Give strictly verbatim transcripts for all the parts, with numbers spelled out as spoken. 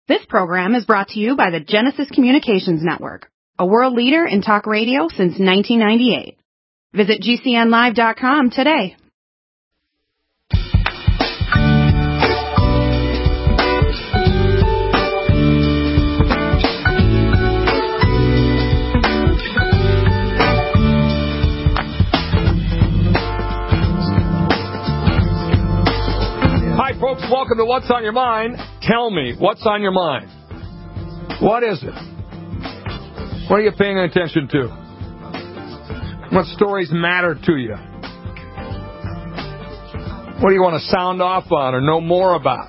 This program is brought to you by the Genesis Communications Network, a world leader in talk radio since nineteen ninety-eight. Visit G C N live dot com today. Hi, folks. Welcome to What's on Your Mind. Tell me, what's on your mind? What is it? What are you paying attention to? What stories matter to you? What do you want to sound off on or know more about?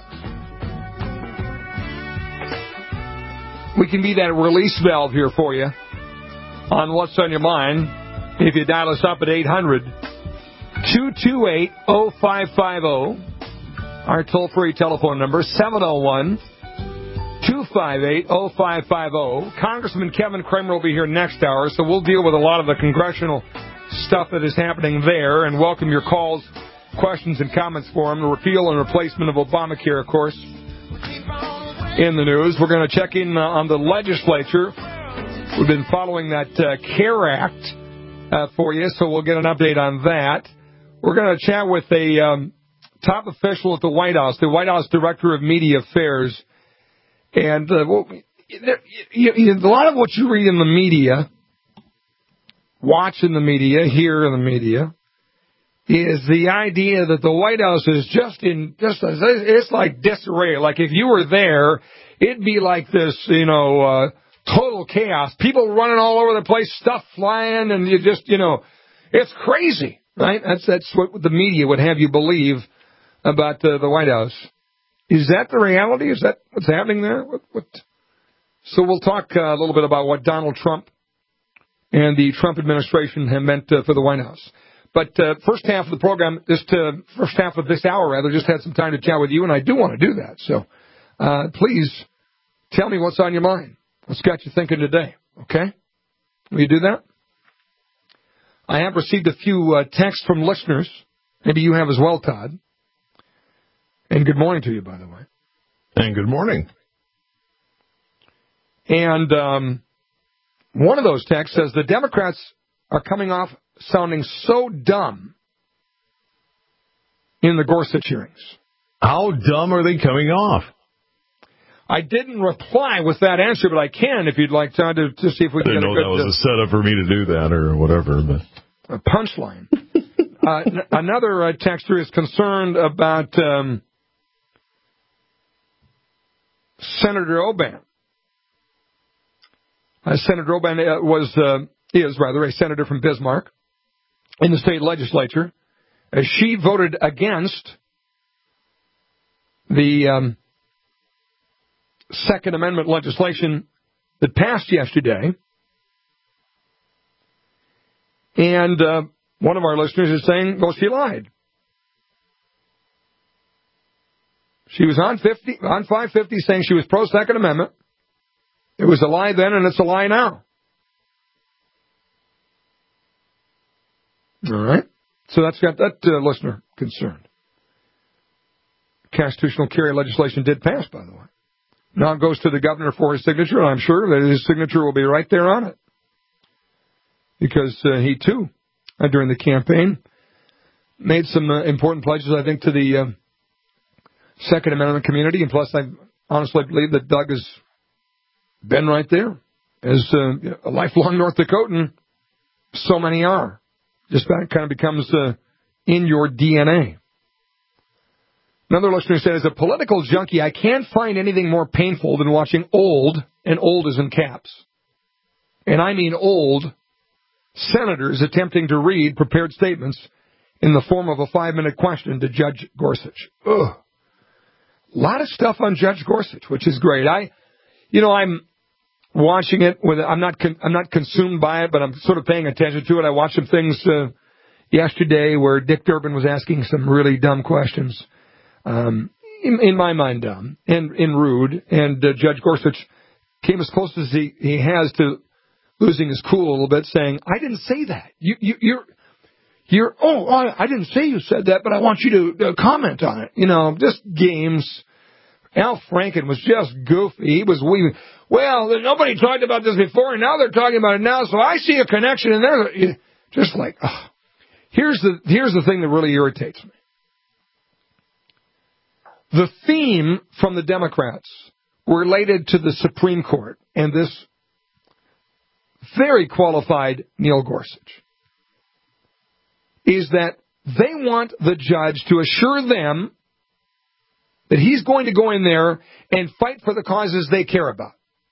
We can be that release valve here for you on What's on Your Mind. If you dial us up at eight hundred, two two eight, oh five five oh. Our toll-free telephone number, seven oh one, two five eight, oh five five oh. Congressman Kevin Cramer will be here next hour, so we'll deal with a lot of the congressional stuff that is happening there and welcome your calls, questions, and comments for him. The repeal and replacement of Obamacare, of course, in the news. We're going to check in uh, on the legislature. We've been following that uh, CARE Act uh, for you, so we'll get an update on that. We're going to chat with a... Um, top official at the White House, the White House Director of Media Affairs. And uh, well, there, you, you, a lot of what you read in the media, watch in the media, hear in the media, is the idea that the White House is just in, just it's like disarray. Like if you were there, it'd be like this, you know, uh, total chaos. People running all over the place, stuff flying, and you just, you know, it's crazy, right? That's, that's what the media would have you believe about uh, the White House. Is that the reality? Is that what's happening there? What, what? So we'll talk uh, a little bit about what Donald Trump and the Trump administration have meant uh, for the White House. But uh, first half of the program, just uh, first half of this hour, rather, just had some time to chat with you, and I do want to do that. So uh, please tell me what's on your mind. What's got you thinking today? Okay? Will you do that? I have received a few uh, texts from listeners. Maybe you have as well, Todd. And good morning to you, by the way. And good morning. And um, one of those texts says the Democrats are coming off sounding so dumb in the Gorsuch hearings. How dumb are they coming off? I didn't reply with that answer, but I can if you'd like to, to, to see if we can get a good... I didn't know that was a setup for me to do that or whatever. But a punchline. uh, n- another uh, texter is concerned about... Um, Senator Oban. Uh, Senator Oban uh, was, uh, is rather, a senator from Bismarck in the state legislature. As she voted against the um, Second Amendment legislation that passed yesterday. And uh, one of our listeners is saying, well, she lied. She was on fifty, on five fifty saying she was pro-Second Amendment. It was a lie then, and it's a lie now. All right. So that's got that uh, listener concerned. Constitutional carry legislation did pass, by the way. Now it goes to the governor for his signature, and I'm sure that his signature will be right there on it. Because uh, he, too, uh, during the campaign, made some uh, important pledges, I think, to the... Uh, Second Amendment community, and plus I honestly believe that Doug has been right there as uh, a lifelong North Dakotan. So many are. Just that kind of becomes uh, in your D N A. Another listener said, as a political junkie, I can't find anything more painful than watching old, and old is in caps, and I mean old, senators attempting to read prepared statements in the form of a five-minute question to Judge Gorsuch. Ugh. A lot of stuff on Judge Gorsuch, which is great. I, you know, I'm watching it with. I'm not. Con, I'm not consumed by it, but I'm sort of paying attention to it. I watched some things uh, yesterday where Dick Durbin was asking some really dumb questions. Um, in, in my mind, dumb and, and rude. And uh, Judge Gorsuch came as close as he, he has to losing his cool a little bit, saying, "I didn't say that. You, you, you're." You're, oh, I, I didn't say you said that, but I want you to uh, comment on it. You know, just games. Al Franken was just goofy. He was weaving. Well, nobody talked about this before, and now they're talking about it now, so I see a connection in there. Just like, oh. Here's the, here's the thing that really irritates me. The theme from the Democrats related to the Supreme Court and this very qualified Neil Gorsuch is that they want the judge to assure them that he's going to go in there and fight for the causes they care about.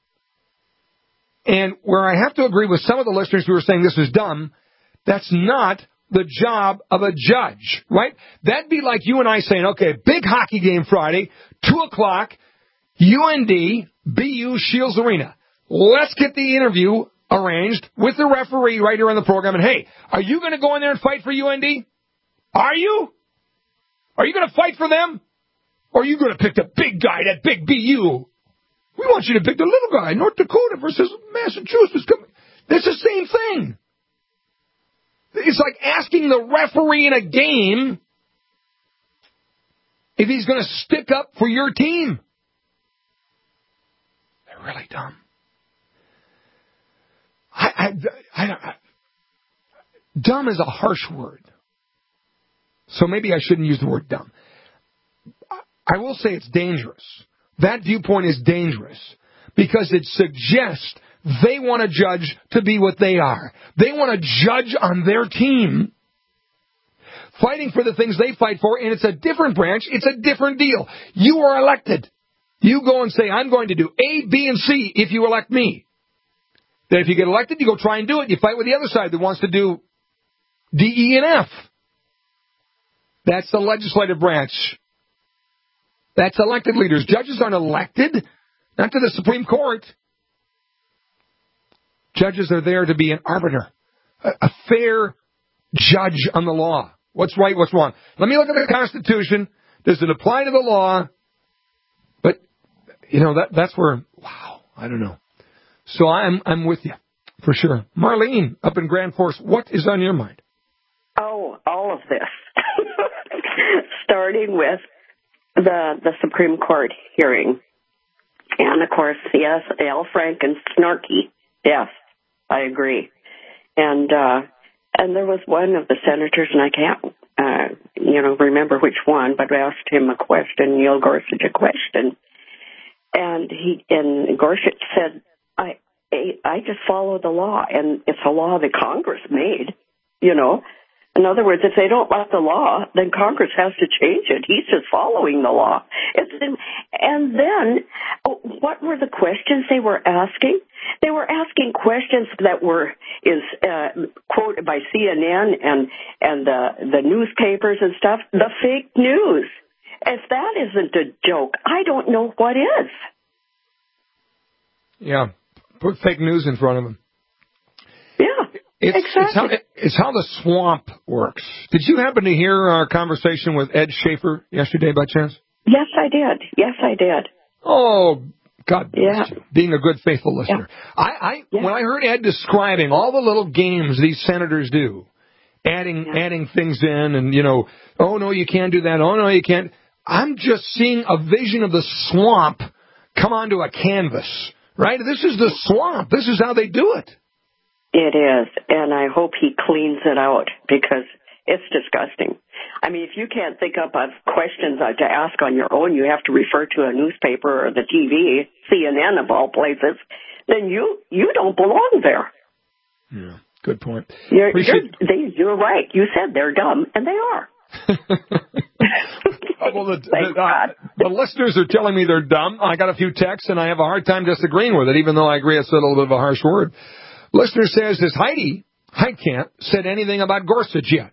And where I have to agree with some of the listeners who are saying this is dumb, that's not the job of a judge, right? That'd be like you and I saying, okay, big hockey game Friday, two o'clock, U N D, B U, Shields Arena. Let's get the interview arranged with the referee right here on the program. And, hey, are you going to go in there and fight for U N D? Are you? Are you going to fight for them? Or are you going to pick the big guy, that big B U? We want you to pick the little guy, North Dakota versus Massachusetts. It's the same thing. It's like asking the referee in a game if he's going to stick up for your team. They're really dumb. I, I, I, I, dumb is a harsh word. So maybe I shouldn't use the word dumb. I will say it's dangerous. That viewpoint is dangerous because it suggests they want a judge to be what they are. They want a judge on their team fighting for the things they fight for, and it's a different branch. It's a different deal. You are elected. You go and say, I'm going to do A, B, and C if you elect me. Then if you get elected, you go try and do it. You fight with the other side that wants to do D, E, and F. That's the legislative branch. That's elected leaders. Judges aren't elected, not to the Supreme Court. Judges are there to be an arbiter, a, a fair judge on the law. What's right, what's wrong. Let me look at the Constitution. Does it apply to the law? But, you know, that that's where, wow, I don't know. So I'm I'm with you, for sure. Marlene, up in Grand Forks, what is on your mind? Oh, all of this. Starting with the the Supreme Court hearing. And, of course, yes, Al Franken, snarky. Yes, I agree. And uh, and there was one of the senators, and I can't, uh, you know, remember which one, but I asked him a question, Neil Gorsuch a question. And he and Gorsuch said, I, I just follow the law, and it's a law that Congress made, you know. In other words, if they don't like the law, then Congress has to change it. He's just following the law. It's, and then, what were the questions they were asking? They were asking questions that were is uh, quoted by C N N and and the the newspapers and stuff. The fake news. If that isn't a joke, I don't know what is. Yeah, put fake news in front of them. Yeah. It's, exactly. It's how, it's how the swamp works. Did you happen to hear our conversation with Ed Schaefer yesterday by chance? Yes, I did. Yes, I did. Oh, God bless yeah. you. Being a good, faithful listener. Yeah. I, I yeah. When I heard Ed describing all the little games these senators do, adding yeah. adding things in and, you know, oh, no, you can't do that. Oh, no, you can't. I'm just seeing a vision of the swamp come onto a canvas, right? This is the swamp. This is how they do it. It is, and I hope he cleans it out because it's disgusting. I mean, if you can't think up of questions to ask on your own, you have to refer to a newspaper or the T V, C N N of all places, then you you don't belong there. Yeah, good point. You're, you're, they, you're right. You said they're dumb, and they are. Well, the, the, uh, the listeners are telling me they're dumb. I got a few texts, and I have a hard time disagreeing with it, even though I agree it's a little bit of a harsh word. Listener says, has Heidi Heitkamp said anything about Gorsuch yet?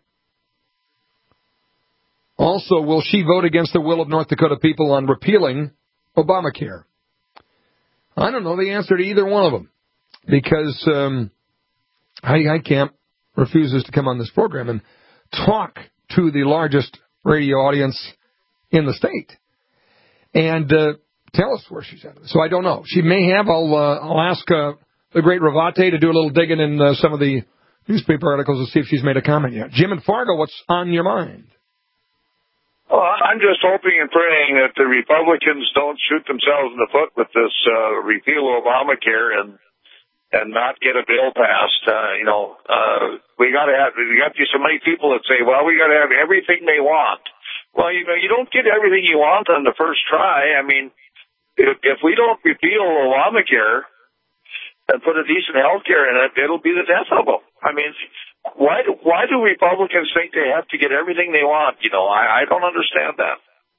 Also, will she vote against the will of North Dakota people on repealing Obamacare? I don't know the answer to either one of them because um, Heidi Heitkamp refuses to come on this program and talk to the largest radio audience in the state and uh, tell us where she's at. So I don't know. She may have. I'll, uh, I'll ask uh, the great Ravate to do a little digging in uh, some of the newspaper articles to see if she's made a comment yet. Jim and Fargo, what's on your mind? Well, I'm just hoping and praying that the Republicans don't shoot themselves in the foot with this uh, repeal of Obamacare and and not get a bill passed. Uh, you know, uh, we got to have we got so many people that say, well, we got to have everything they want. Well, you know, you don't get everything you want on the first try. I mean, if, if we don't repeal Obamacare and put a decent health care in it, it'll be the death of them. I mean, why do, why do Republicans think they have to get everything they want? You know, I, I don't understand that.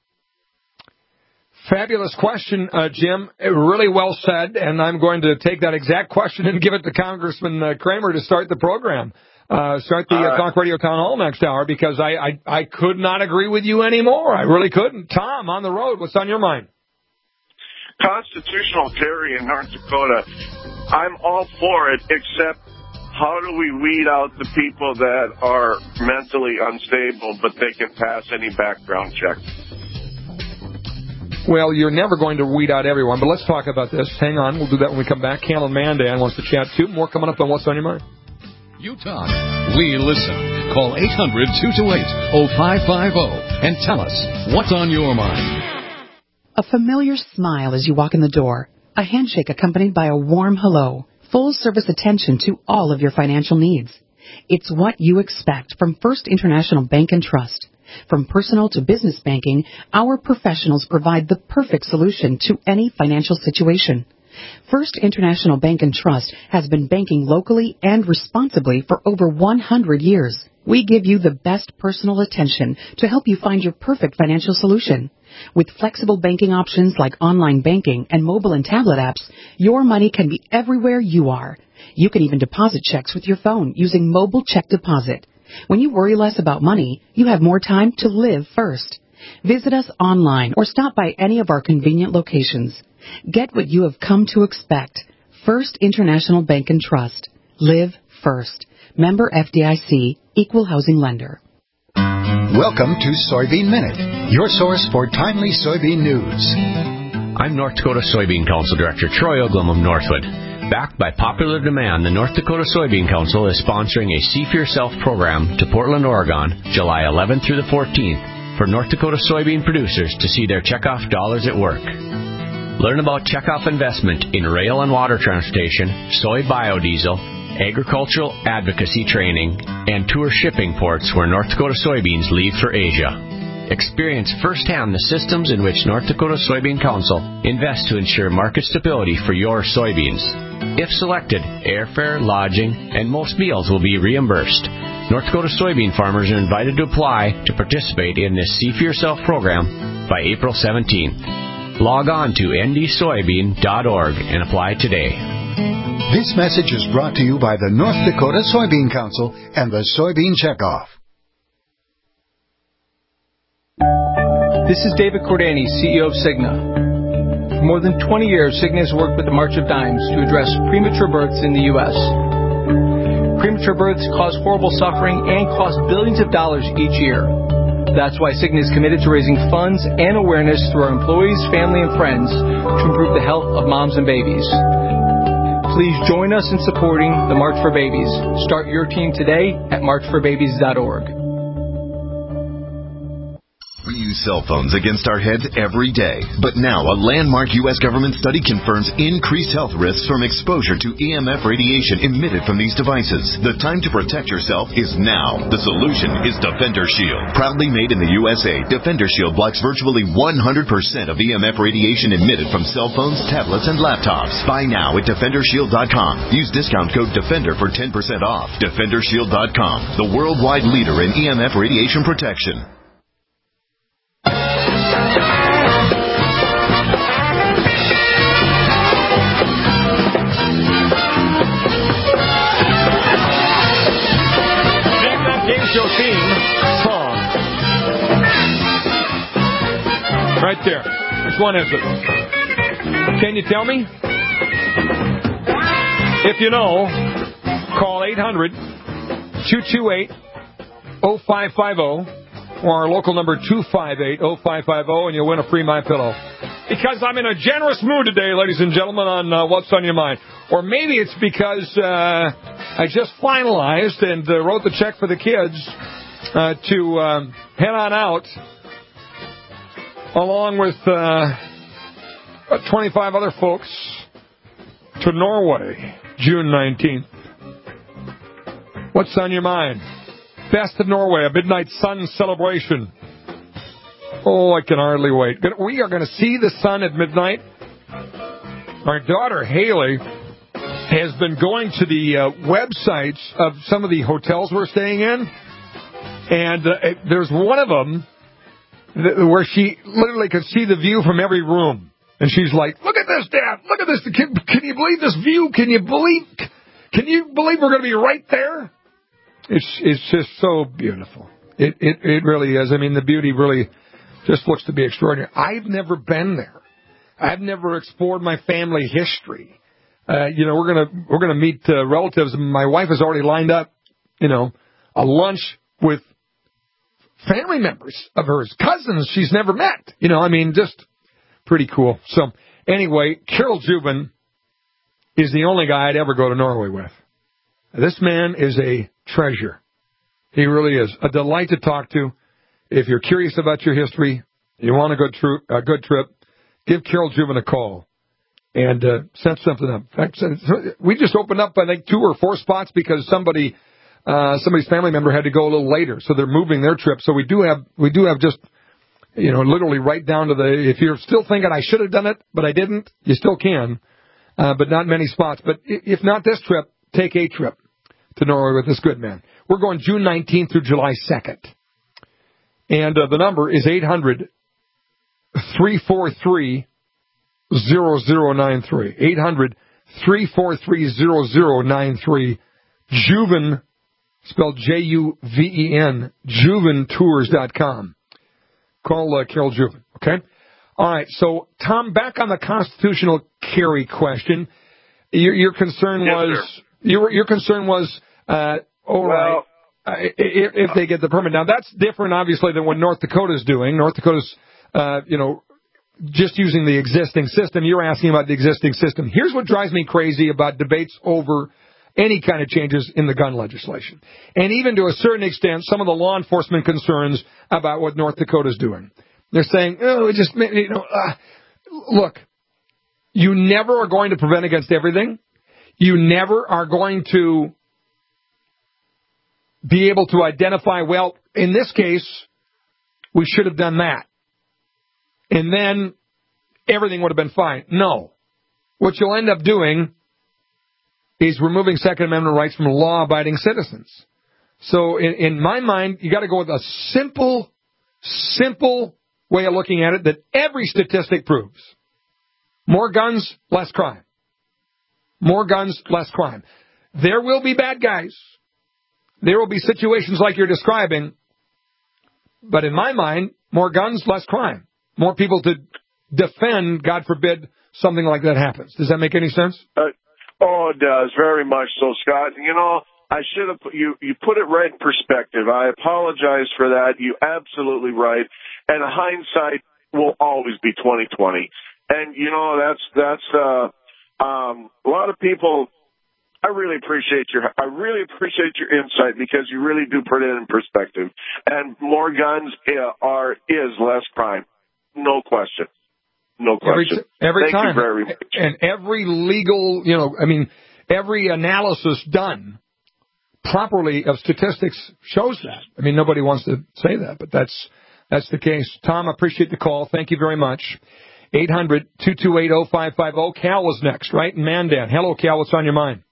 Fabulous question, uh, Jim. Really well said, and I'm going to take that exact question and give it to Congressman uh, Kramer to start the program. Uh, start the uh, Talk Radio Town Hall next hour, because I, I, I could not agree with you anymore. I really couldn't. Tom, on the road, what's on your mind? Constitutional carry in North Dakota, I'm all for it, except how do we weed out the people that are mentally unstable, but they can pass any background check? Well, you're never going to weed out everyone, but let's talk about this. Hang on, we'll do that when we come back. Callan Mandan wants to chat, too. More coming up on What's on Your Mind. You talk, we listen. Call eight hundred, two two eight, oh five five oh and tell us what's on your mind. A familiar smile as you walk in the door. A handshake accompanied by a warm hello. Full service attention to all of your financial needs. It's what you expect from First International Bank and Trust. From personal to business banking, our professionals provide the perfect solution to any financial situation. First International Bank and Trust has been banking locally and responsibly for over one hundred years. We give you the best personal attention to help you find your perfect financial solution. With flexible banking options like online banking and mobile and tablet apps, your money can be everywhere you are. You can even deposit checks with your phone using mobile check deposit. When you worry less about money, you have more time to live first. Visit us online or stop by any of our convenient locations. Get what you have come to expect. First International Bank and Trust. Live first. Member F D I C, Equal Housing Lender. Welcome to Soybean Minute, your source for timely soybean news. I'm North Dakota Soybean Council Director Troy Oglum of Northwood. Backed by popular demand, the North Dakota Soybean Council is sponsoring a See for Yourself program to Portland, Oregon, July eleventh through the fourteenth, for North Dakota soybean producers to see their checkoff dollars at work. Learn about checkoff investment in rail and water transportation, soy biodiesel, agricultural advocacy training, and tour shipping ports where North Dakota soybeans leave for Asia. Experience firsthand the systems in which North Dakota Soybean Council invests to ensure market stability for your soybeans. If selected, airfare, lodging, and most meals will be reimbursed. North Dakota soybean farmers are invited to apply to participate in this See for Yourself program by April seventeenth. Log on to n d soybean dot org and apply today. This message is brought to you by the North Dakota Soybean Council and the Soybean Checkoff. This is David Cordani, C E O of Cigna. For more than twenty years, Cigna has worked with the March of Dimes to address premature births in the U S Premature births cause horrible suffering and cost billions of dollars each year. That's why Cigna is committed to raising funds and awareness through our employees, family, and friends to improve the health of moms and babies. Please join us in supporting the March for Babies. Start your team today at march for babies dot org. We use cell phones against our heads every day. But now, a landmark U S government study confirms increased health risks from exposure to E M F radiation emitted from these devices. The time to protect yourself is now. The solution is Defender Shield. Proudly made in the U S A, Defender Shield blocks virtually one hundred percent of E M F radiation emitted from cell phones, tablets, and laptops. Buy now at defender shield dot com. Use discount code DEFENDER for ten percent off. defender shield dot com, the worldwide leader in E M F radiation protection. Show theme song. Right there. Which one is it? Can you tell me? If you know, call eight hundred, two two eight, oh five five oh or our local number two five eight, oh five five oh and you'll win a free MyPillow. Because I'm in a generous mood today, ladies and gentlemen, on uh, What's on Your Mind. Or maybe it's because uh, I just finalized and uh, wrote the check for the kids uh, to um, head on out along with uh, twenty-five other folks, to Norway, June nineteenth. What's on your mind? Best of Norway, a midnight sun celebration. Oh, I can hardly wait. We are going to see the sun at midnight. Our daughter, Haley, has been going to the uh, websites of some of the hotels we're staying in. And uh, there's one of them where she literally can see the view from every room. And she's like, look at this, Dad. Look at this. Can, can you believe this view? Can you believe Can you believe we're going to be right there? It's it's just so beautiful. It, it it really is. I mean, the beauty really just looks to be extraordinary. I've never been there. I've never explored my family history. Uh, you know, we're gonna we're gonna meet uh, relatives. My wife has already lined up, you know, a lunch with family members of hers, cousins she's never met. You know, I mean, just pretty cool. So anyway, Carol Jubin is the only guy I'd ever go to Norway with. This man is a treasure. He really is. A delight to talk to. If you're curious about your history, you want a good, tr- a good trip, give Carol Jubin a call and uh, set something up. In fact, we just opened up, I think, two or four spots because somebody, uh, somebody's family member had to go a little later, so they're moving their trip. So we do have, we do have just, you know, literally right down to the. If you're still thinking I should have done it, but I didn't, you still can, uh, but not many spots. But if not this trip, take a trip to Norway with this good man. We're going June nineteenth through July second. And uh, the number is eight hundred, three four three, zero zero nine three. eight hundred, three four three, zero zero nine three. Juvin, spelled J U V E N, juvin tours dot com. Call uh, Carol Jubin, okay? All right, so, Tom, back on the constitutional carry question. Your, your concern yes, was... Sir. Your your concern was, uh, all right, well, uh, if, if they get the permit. Now, that's different, obviously, than what North Dakota's doing. North Dakota's, uh, you know, just using the existing system. You're asking about the existing system. Here's what drives me crazy about debates over any kind of changes in the gun legislation. And even to a certain extent, some of the law enforcement concerns about what North Dakota's doing. They're saying, oh, it just, you know, uh, look, you never are going to prevent against everything. You never are going to be able to identify, well, in this case, we should have done that. And then everything would have been fine. No. What you'll end up doing is removing Second Amendment rights from law-abiding citizens. So in, in my mind, you got to go with a simple, simple way of looking at it that every statistic proves. More guns, less crime. More guns, less crime. There will be bad guys. There will be situations like you're describing. But in my mind, more guns, less crime. More people to defend, God forbid, something like that happens. Does that make any sense? Uh, oh, it does. Very much so, Scott. You know, I should have put, you, you put it right in perspective. I apologize for that. You're absolutely right. And hindsight will always be twenty twenty. And, you know, that's, that's, uh, Um, a lot of people, I really appreciate your, I really appreciate your insight because you really do put it in perspective. And more guns are, is less crime. No question. No question. Every, every Thank time. you very much. And every legal, you know, I mean, every analysis done properly of statistics shows that. I mean, nobody wants to say that, but that's, that's the case. Tom, I appreciate the call. Thank you very much. eight hundred, two two eight, oh five five oh. Cal was next, right? In Mandan. Hello, Cal. What's on your mind?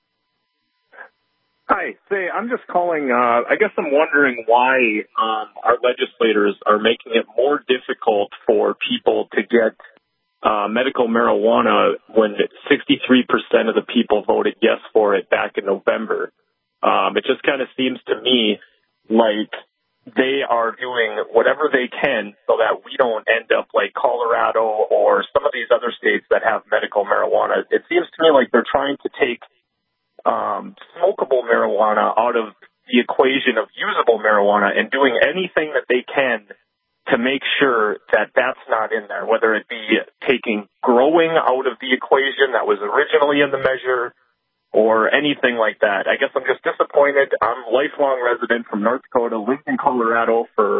Hi. Say, I'm just calling. Uh, I guess I'm wondering why um, our legislators are making it more difficult for people to get uh, medical marijuana when sixty-three percent of the people voted yes for it back in November. Um, it just kind of seems to me like they are doing whatever they can so that we don't end up like Colorado or some of these other states that have medical marijuana. It seems to me like they're trying to take um, smokable marijuana out of the equation of usable marijuana and doing anything that they can to make sure that that's not in there, whether it be taking growing out of the equation that was originally in the measure or anything like that. I guess I'm just disappointed. I'm a lifelong resident from North Dakota, lived in Colorado for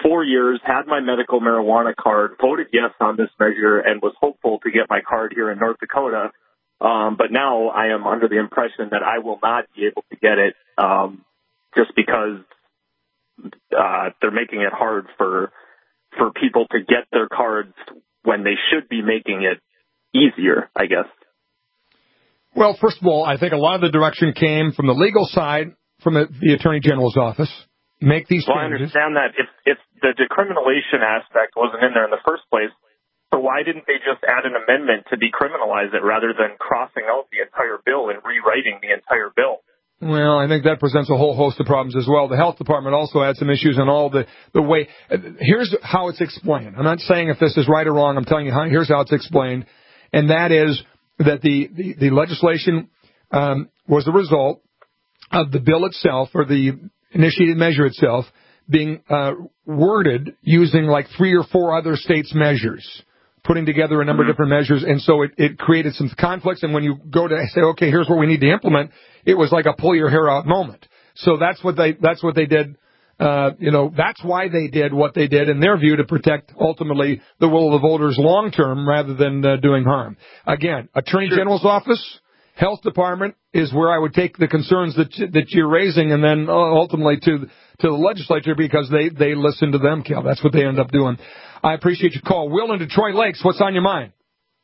four years, had my medical marijuana card, voted yes on this measure, and was hopeful to get my card here in North Dakota. Um, but now I am under the impression that I will not be able to get it um, just because uh, they're making it hard for for people to get their cards when they should be making it easier, I guess. Well, first of all, I think a lot of the direction came from the legal side, from the, the Attorney General's office. Make these well, changes. I understand that if, if the decriminalization aspect wasn't in there in the first place, so why didn't they just add an amendment to decriminalize it rather than crossing out the entire bill and rewriting the entire bill? Well, I think that presents a whole host of problems as well. The health department also had some issues on all the, the way. Here's how it's explained. I'm not saying if this is right or wrong. I'm telling you how, here's how it's explained. And that is that the, the, the legislation um, was the result of the bill itself, or the initiated measure itself, being uh, worded using like three or four other states' measures, putting together a number mm-hmm. of different measures. And so it, it created some conflicts. And when you go to say, okay, here's what we need to implement, it was like a pull your hair out moment. So that's what they, that's what they did. Uh, you know, that's why they did what they did in their view, to protect ultimately the will of the voters long term rather than uh, doing harm. Again, Attorney sure. General's office, Health Department is where I would take the concerns that that you're raising, and then ultimately to to the legislature, because they they listen to them, Cal. That's what they end up doing. I appreciate your call. Will in Detroit Lakes, what's on your mind?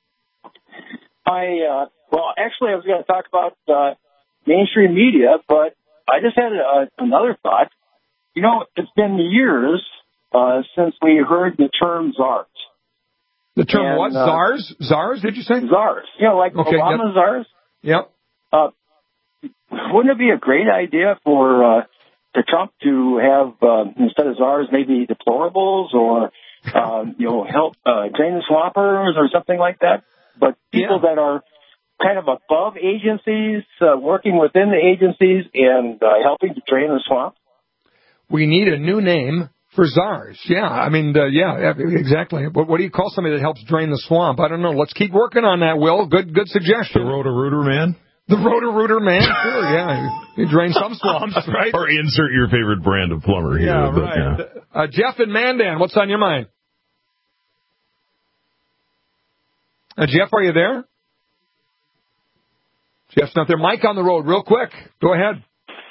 I uh, well, actually, I was going to talk about uh, mainstream media, but I just had a, another thought. You know, it's been years uh, since we heard the term czars. The term and, what? Uh, czars? Czars, did you say? Czars. You know, like okay, Obama yep. czars. Yep. Uh, wouldn't it be a great idea for uh, for Trump to have, uh, instead of czars, maybe deplorables or, uh, you know, help uh, drain the swampers or something like that? But people yeah. that are kind of above agencies, uh, working within the agencies and uh, helping to drain the swamp. We need a new name for czars. Yeah, I mean, uh, yeah, exactly. What, what do you call somebody that helps drain the swamp? I don't know. Let's keep working on that, Will. Good good suggestion. The Roto-Rooter man? The Roto-Rooter man, sure, yeah. He drains some swamps, right? Or insert your favorite brand of plumber here. Yeah, but, right. Yeah. Uh, Jeff in Mandan, what's on your mind? Uh, Jeff, are you there? Jeff's not there. Mike on the road, real quick. Go ahead.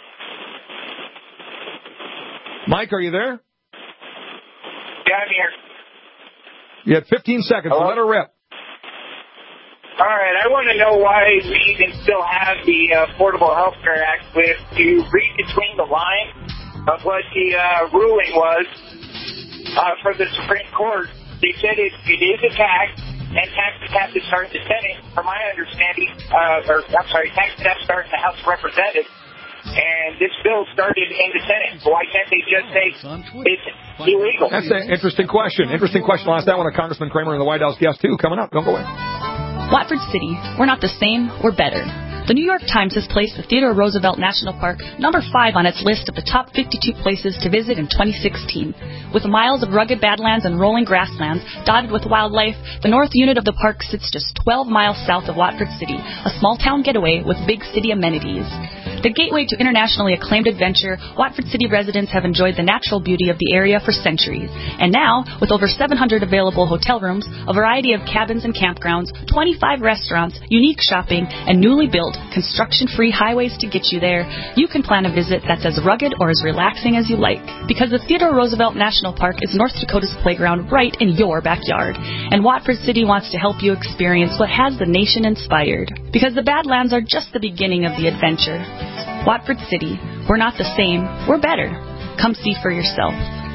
Mike, are you there? Yeah, I'm here. You had fifteen seconds. Hello? Let her rip. All right. I want to know why we even still have the uh, Affordable Health Care Act. With to read between the lines of what the uh, ruling was uh, from the Supreme Court, they said it, it is a tax, and taxes have to start in the Senate. From my understanding, uh, or I'm sorry, taxes have to start in the House of Representatives. And this bill started in the Senate, so why can't they just say it's illegal? That's an interesting question. Interesting question. I'll ask that one to Congressman Kramer and the White House guest, too. Coming up. Don't go away. Watford City. We're not the same. We're better. The New York Times has placed the Theodore Roosevelt National Park number five on its list of the top fifty-two places to visit in twenty sixteen. With miles of rugged badlands and rolling grasslands dotted with wildlife, the north unit of the park sits just twelve miles south of Watford City, a small-town getaway with big city amenities. The gateway to internationally acclaimed adventure, Watford City residents have enjoyed the natural beauty of the area for centuries. And now, with over seven hundred available hotel rooms, a variety of cabins and campgrounds, twenty-five restaurants, unique shopping, and newly built, construction-free highways to get you there, you can plan a visit that's as rugged or as relaxing as you like. Because the Theodore Roosevelt National Park is North Dakota's playground right in your backyard. And Watford City wants to help you experience what has the nation inspired. Because the Badlands are just the beginning of the adventure. Watford City. We're not the same. We're better. Come see for yourself.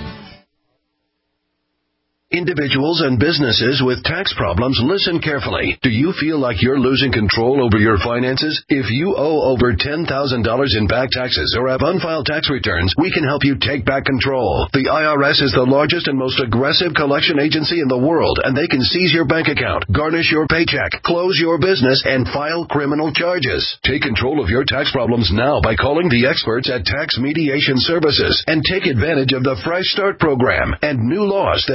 Individuals and businesses with tax problems, listen carefully. Do you feel like you're losing control over your finances? If you owe over ten thousand dollars in back taxes or have unfiled tax returns, we can help you take back control. The I R S is the largest and most aggressive collection agency in the world, and they can seize your bank account, garnish your paycheck, close your business, and file criminal charges. Take control of your tax problems now by calling the experts at Tax Mediation Services and take advantage of the Fresh Start program and new laws that may allow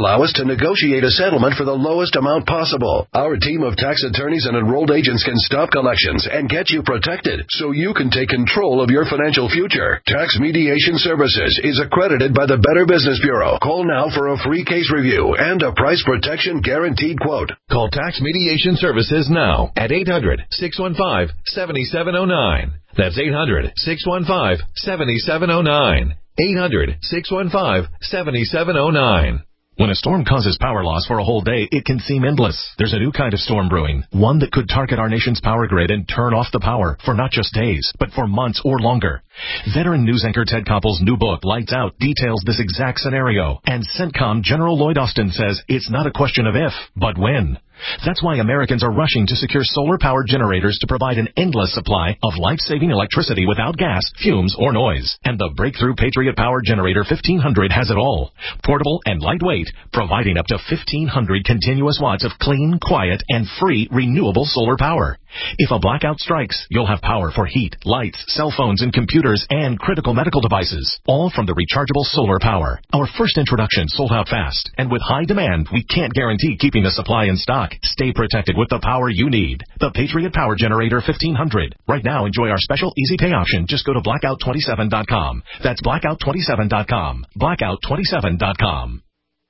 allow us to negotiate a settlement for the lowest amount possible. Our team of tax attorneys and enrolled agents can stop collections and get you protected so you can take control of your financial future. Tax Mediation Services is accredited by the Better Business Bureau. Call now for a free case review and a price protection guaranteed quote. Call Tax Mediation Services now at eight hundred, six one five, seven seven zero nine. That's eight hundred, six one five, seven seven zero nine. eight hundred, six one five, seven seven zero nine. When a storm causes power loss for a whole day, it can seem endless. There's a new kind of storm brewing, one that could target our nation's power grid and turn off the power for not just days, but for months or longer. Veteran news anchor Ted Koppel's new book, Lights Out, details this exact scenario. And CENTCOM General Lloyd Austin says it's not a question of if, but when. That's why Americans are rushing to secure solar-powered generators to provide an endless supply of life-saving electricity without gas, fumes, or noise. And the breakthrough Patriot Power Generator fifteen hundred has it all. Portable and lightweight, providing up to fifteen hundred continuous watts of clean, quiet, and free renewable solar power. If a blackout strikes, you'll have power for heat, lights, cell phones, and computers, and critical medical devices, all from the rechargeable solar power. Our first introduction sold out fast, and with high demand, we can't guarantee keeping the supply in stock. Stay protected with the power you need. The Patriot Power Generator fifteen hundred. Right now, enjoy our special easy pay option. Just go to blackout twenty-seven dot com. That's blackout twenty-seven dot com. blackout twenty-seven dot com.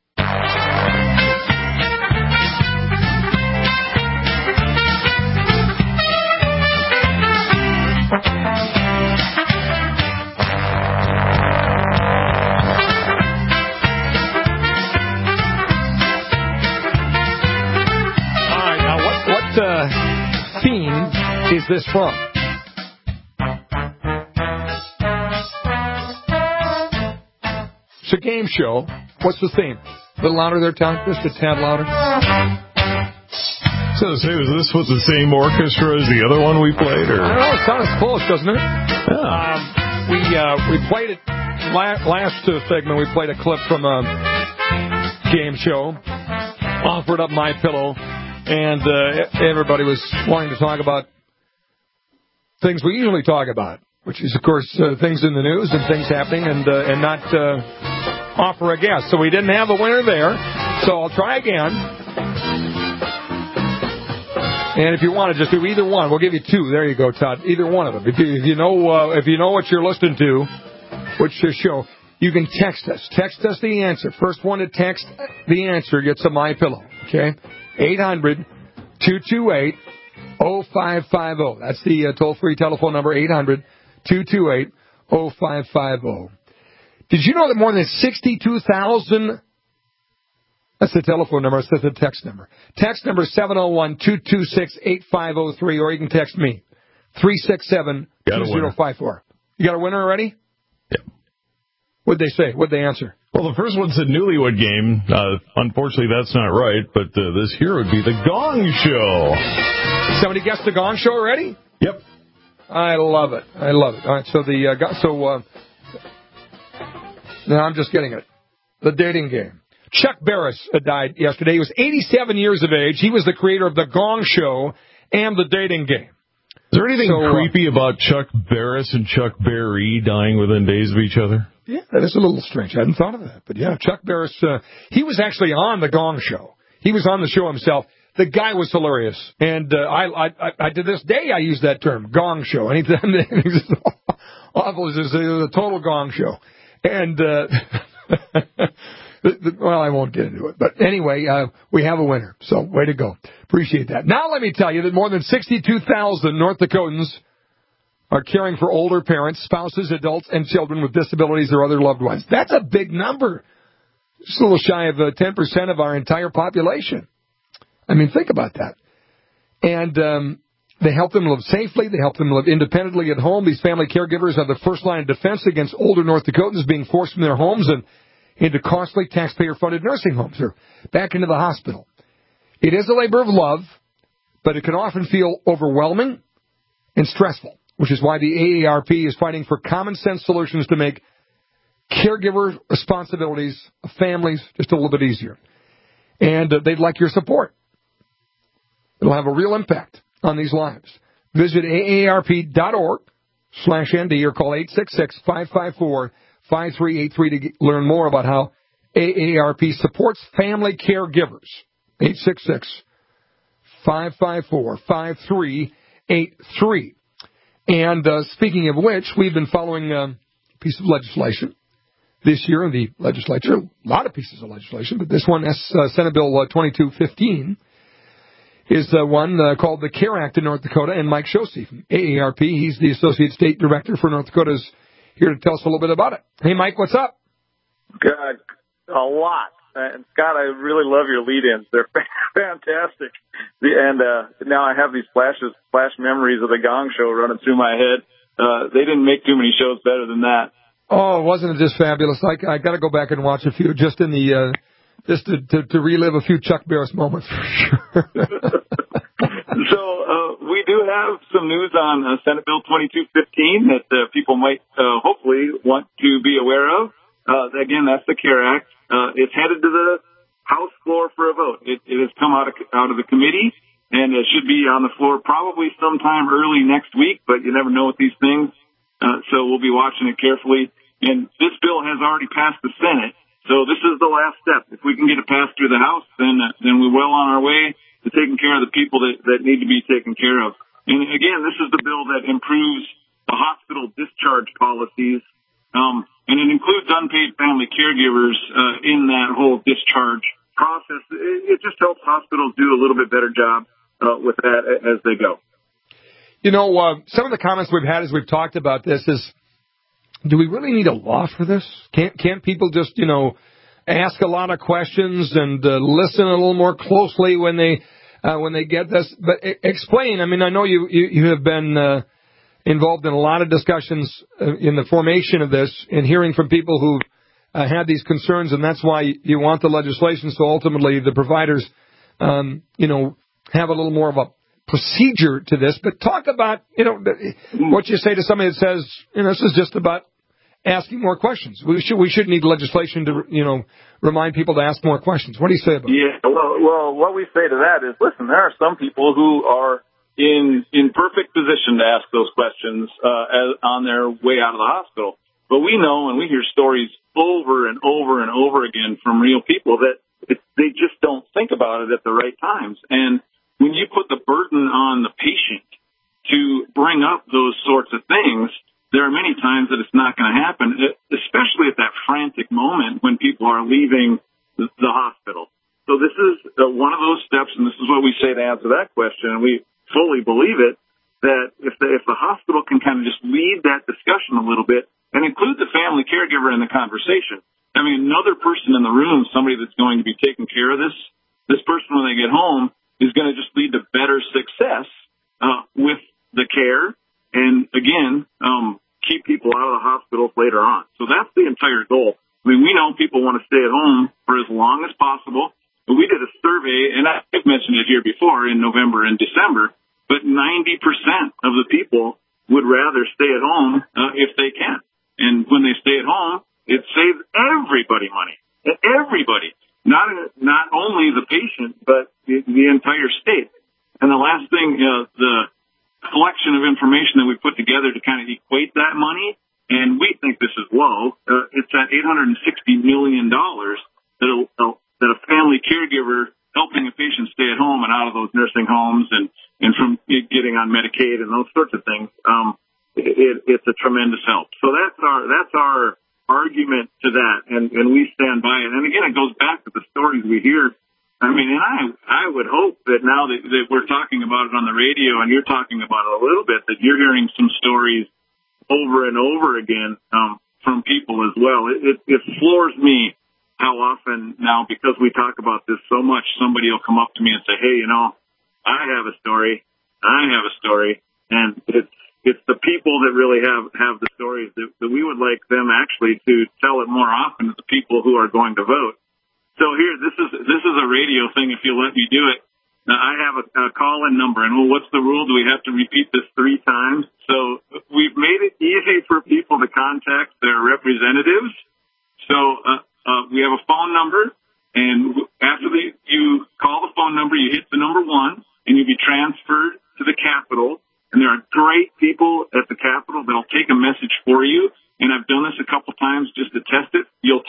Uh, theme is this from? It's a game show. What's the theme? A little louder there, Tom? Just a tad louder. So, say, was this was the same orchestra as the other one we played? Or? I don't know. It sounds close, doesn't it? Yeah. Um, we uh, we played it la- last uh, segment. We played a clip from a game show. Offered up My Pillow. And uh, everybody was wanting to talk about things we usually talk about, which is, of course, uh, things in the news and things happening, and uh, and not uh, offer a guest. So we didn't have a winner there. So I'll try again. And if you want to just do either one, we'll give you two. There you go, Todd. Either one of them. If you, if you know uh, if you know what you're listening to, which show, you can text us. Text us the answer. First one to text the answer gets a My Pillow. Okay. eight hundred, two two eight, oh five five oh. That's the uh, toll-free telephone number, eight hundred, two two eight, oh five five oh. Did you know that more than sixty-two thousand, that's the telephone number, that's the text number. Text number seven oh one, two two six, eight five oh three, or you can text me, three six seven, two zero five four. You got a winner already? Yep. What'd they say? What'd they answer? Well, the first one said Newlywed Game. Uh, unfortunately, that's not right, but uh, this here would be The Gong Show. Somebody guessed The Gong Show already? Yep. I love it. I love it. All right, so the uh, so uh, now I'm just getting it. The Dating Game. Chuck Barris uh, died yesterday. He was eighty-seven years of age. He was the creator of The Gong Show and The Dating Game. Is there anything so, creepy uh, about Chuck Barris and Chuck Berry dying within days of each other? Yeah, that is a little strange. I hadn't thought of that. But yeah, Chuck Barris, uh, he was actually on The Gong Show. He was on the show himself. The guy was hilarious. And uh, I, I, I, to this day, I use that term, Gong Show. Anytime it's awful, it's a total Gong Show. And, uh, well, I won't get into it. But anyway, uh, we have a winner. So way to go. Appreciate that. Now let me tell you that more than sixty-two thousand North Dakotans are caring for older parents, spouses, adults, and children with disabilities or other loved ones. That's a big number. It's a little shy of uh, ten percent of our entire population. I mean, think about that. And um, they help them live safely. They help them live independently at home. These family caregivers are the first line of defense against older North Dakotans being forced from their homes and into costly taxpayer-funded nursing homes or back into the hospital. It is a labor of love, but it can often feel overwhelming and stressful, which is why the A A R P is fighting for common-sense solutions to make caregiver responsibilities of families just a little bit easier. And uh, they'd like your support. It'll have a real impact on these lives. Visit A A R P dot org slash N D or call eight six six, five five four, five three eight three to get, learn more about how A A R P supports family caregivers. eight six six, five five four, five three eight three. And uh, speaking of which, we've been following um, a piece of legislation this year in the legislature. A lot of pieces of legislation, but this one, S, uh, Senate Bill uh, twenty-two fifteen, is the one uh, called the CARE Act in North Dakota. And Mike Shosey from A A R P, he's the Associate State Director for North Dakota, is here to tell us a little bit about it. Hey, Mike, what's up? Good. A lot. And Scott, I really love your lead-ins. They're fantastic. And uh, now I have these flashes, flash memories of the Gong Show running through my head. Uh, they didn't make too many shows better than that. Oh, wasn't it just fabulous? I, I got to go back and watch a few just in the uh, just to, to, to relive a few Chuck Barris moments for sure. So uh, we do have some news on uh, Senate Bill twenty-two fifteen that uh, people might uh, hopefully want to be aware of. Uh, again, that's the CARE Act. Uh, it's headed to the House floor for a vote. It, it has come out of, out of the committee, and it should be on the floor probably sometime early next week, but you never know with these things. Uh, so we'll be watching it carefully. And this bill has already passed the Senate, so this is the last step. If we can get it passed through the House, then uh, then we're well on our way to taking care of the people that, that need to be taken care of. And again, this is the bill that improves the hospital discharge policies. Um, and it includes unpaid family caregivers uh, in that whole discharge process. It, it just helps hospitals do a little bit better job uh, with that as they go. You know, uh, some of the comments we've had as we've talked about this is, do we really need a law for this? Can't can't people just, you know, ask a lot of questions and uh, listen a little more closely when they uh, when they get this? But I- explain. I mean, I know you you, you have been Uh, involved in a lot of discussions uh, in the formation of this and hearing from people who uh, had these concerns, and that's why you want the legislation so ultimately the providers, um, you know, have a little more of a procedure to this. But talk about, you know, what you say to somebody that says, you know, this is just about asking more questions. We should we should need legislation to, you know, remind people to ask more questions. What do you say about yeah, that? Yeah, well, well, what we say to that is, listen, there are some people who are in in perfect position to ask those questions uh, as, on their way out of the hospital. But we know, and we hear stories over and over and over again from real people that it, they just don't think about it at the right times. And when you put the burden on the patient to bring up those sorts of things, there are many times that it's not going to happen, especially at that frantic moment when people are leaving the, the hospital. So this is uh, one of those steps, and this is what we say to answer that question. And we fully believe it, that if the, if the hospital can kind of just lead that discussion a little bit and include the family caregiver in the conversation. I mean, another person in the room, somebody that's going to be taking care of this, this person when they get home is going to just lead to better success uh, with the care and, again, um, keep people out of the hospitals later on. So that's the entire goal. I mean, we know people want to stay at home for as long as possible. We did a survey, and I've mentioned it here before in November and December, but ninety percent of the people would rather stay at home uh, if they can. And when they stay at home, it saves everybody money. Everybody. Not not only the patient, but the, the entire state. And the last thing, uh, the collection of information that we put together to kind of equate that money, and we think this is low, uh, it's at eight hundred sixty million dollars that'll, uh, that a family caregiver helping a patient stay at home and out of those nursing homes and, and from getting on Medicaid and those sorts of things, um, it, it's a tremendous help. So that's our, that's our argument to that. And, and we stand by it. And again, it goes back to the stories we hear. I mean, and I, I would hope that now that, that we're talking about it on the radio and you're talking about it a little bit, that you're hearing some stories over and over again, um, from people as well. It, it, it floors me how often now, because we talk about this so much, somebody will come up to me and say, hey, you know, I have a story. I have a story. And it's, it's the people that really have, have the stories that, that we would like them actually to tell it more often to the people who are going to vote. So here, this is, this is a radio thing if you'll let me do it. Now, I have a, a call-in number, and well, what's the rule? Do we have to repeat this three times? So we've made it easy for people to contact their representatives. So, uh, Uh, we have a phone number, and after the, you call the phone number, you hit the number one, and you'll be transferred to the Capitol. And there are great people at the Capitol that'll take a message for you. And I've done this a couple times just to test it. You'll talk to a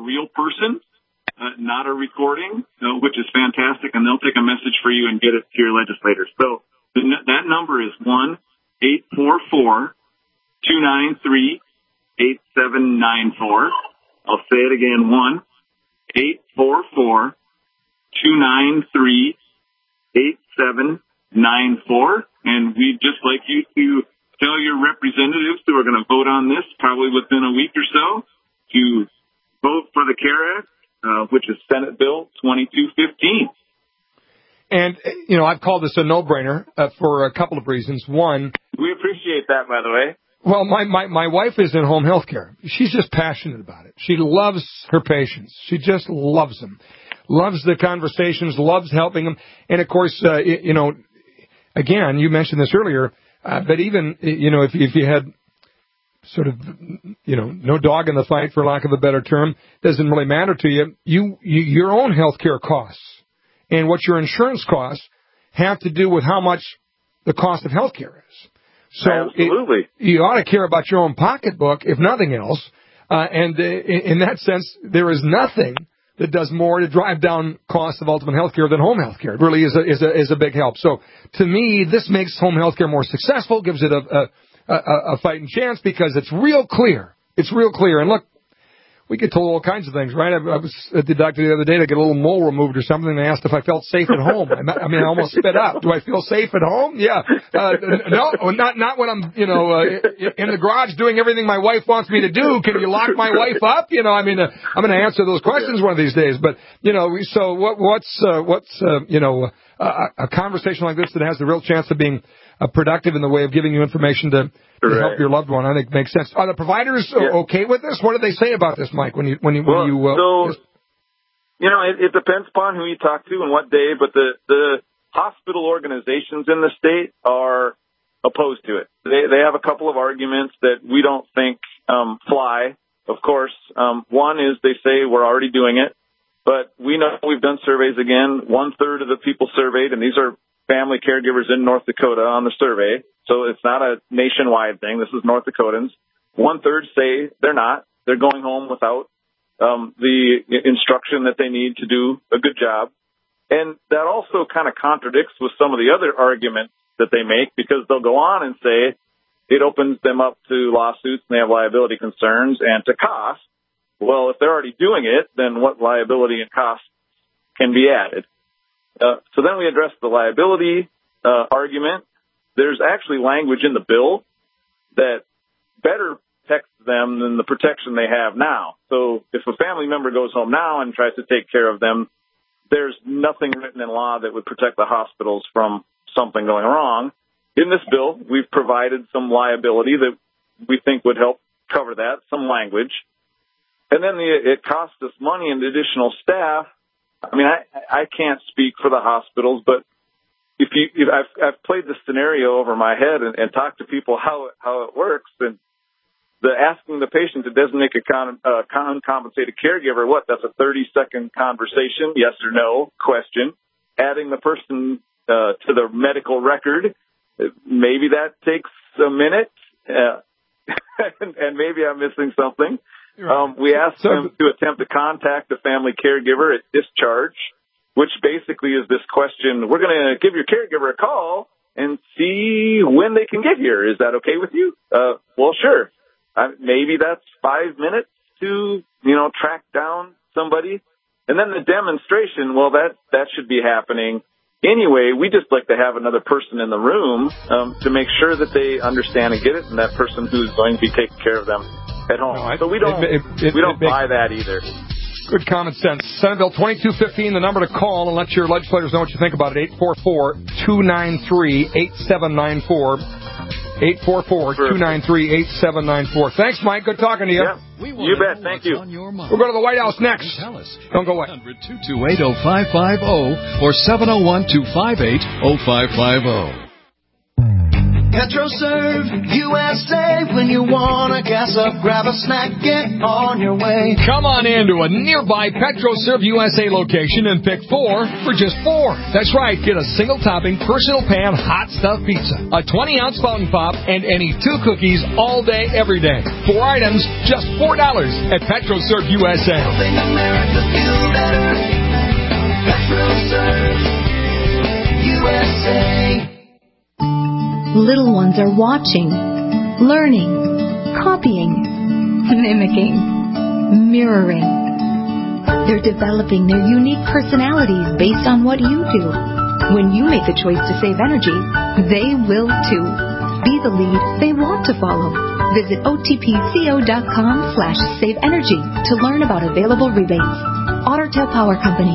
real person, uh, not a recording, uh, which is fantastic, and they'll take a message for you and get it to your legislators. So the, that number is one eight four four two nine three eight seven nine four. I'll say it again, one eight four four two nine three eight seven nine four. And we'd just like you to tell your representatives who are going to vote on this probably within a week or so to vote for the CARE Act, uh, which is Senate Bill twenty-two fifteen. And, you know, I've called this a no-brainer uh, for a couple of reasons. One, we appreciate that, by the way. Well, my, my, my wife is in home health care. She's just passionate about it. She loves her patients. She just loves them, loves the conversations, loves helping them. And, of course, uh, you know, again, you mentioned this earlier, uh, but even, you know, if, if you had sort of, you know, no dog in the fight, for lack of a better term, doesn't really matter to you, you, you your own health care costs and what your insurance costs have to do with how much the cost of health care is. So Absolutely. It, you ought to care about your own pocketbook, if nothing else. Uh, and uh, in, in that sense, there is nothing that does more to drive down costs of ultimate health care than home health care. It really is a, is a, is a big help. So to me, this makes home health care more successful, gives it a, a, a, a fighting chance because it's real clear. It's real clear. And look, we get told all kinds of things, right? I, I was at the doctor the other day to get a little mole removed or something, and they asked if I felt safe at home. I, I mean, I almost spit out. Do I feel safe at home? Yeah. Uh, no, not not when I'm, you know, uh, in the garage doing everything my wife wants me to do. Can you lock my wife up? You know, I mean, uh, I'm going to answer those questions one of these days. But, you know, so what, what's, uh, what's uh, you know, a, a conversation like this that has the real chance of being uh, productive in the way of giving you information to, to right. help your loved one, I think makes sense. Are the providers yeah. okay with this? What do they say about this, Mike, when you, when you, well, when you, uh, so, you know, it, it depends upon who you talk to and what day, but the, the hospital organizations in the state are opposed to it. They, they have a couple of arguments that we don't think, um, fly. Of course, um, one is they say we're already doing it, but we know we've done surveys again. One third of the people surveyed, and these are family caregivers in North Dakota on the survey. So it's not a nationwide thing. This is North Dakotans. One third say they're not. They're going home without um, the instruction that they need to do a good job. And that also kind of contradicts with some of the other arguments that they make, because they'll go on and say it opens them up to lawsuits and they have liability concerns and to cost. Well, if they're already doing it, then what liability and cost can be added? Uh, so then we address the liability uh, argument. There's actually language in the bill that better protects them than the protection they have now. So if a family member goes home now and tries to take care of them, there's nothing written in law that would protect the hospitals from something going wrong. In this bill, we've provided some liability that we think would help cover that, some language. And then the, it costs us money and additional staff. I mean, I, I can't speak for the hospitals, but if you, if I've, I've played this scenario over my head and, and talked to people how it, how it works, and the asking the patient to designate a con, uh, uncompensated caregiver, what? That's a thirty second conversation, yes or no question. Adding the person uh, to the medical record, maybe that takes a minute, uh, and, and maybe I'm missing something. Um, we asked them to attempt to contact the family caregiver at discharge, which basically is this question: we're going to give your caregiver a call and see when they can get here. Is that okay with you? Uh, well, sure. Uh, maybe that's five minutes to, you know, track down somebody. And then the demonstration, well, that, that should be happening anyway. We just like to have another person in the room um, to make sure that they understand and get it, and that person who's going to be taking care of them at home. No, I, so we don't it, it, it, we don't it buy that either. Good common sense. Senate Bill twenty-two fifteen, the number to call and let your legislators know what you think about it. eight four four, two nine three, eight seven nine four. eight four four, two nine three, eight seven nine four. Thanks, Mike. Good talking to you. Yeah, you bet. Thank you. We'll go to the White House next. Tell us. Don't go away. eight hundred, two two eight, oh five five oh or seven oh one, two five eight, oh five five oh. PetroServe U S A. When you wanna gas up, grab a snack, get on your way. Come on into a nearby PetroServe U S A location and pick four for just four. That's right, get a single topping personal pan hot stuffed pizza, a twenty ounce fountain pop, and any two cookies all day, every day. Four items, just four dollars at PetroServe U S A. Helping America feel better. PetroServe U S A. Little ones are watching, learning, copying, mimicking, mirroring. They're developing their unique personalities based on what you do. When you make the choice to save energy, they will too. Be the lead they want to follow. Visit otpco.com slash save energy to learn about available rebates. Otter Tail Power Company.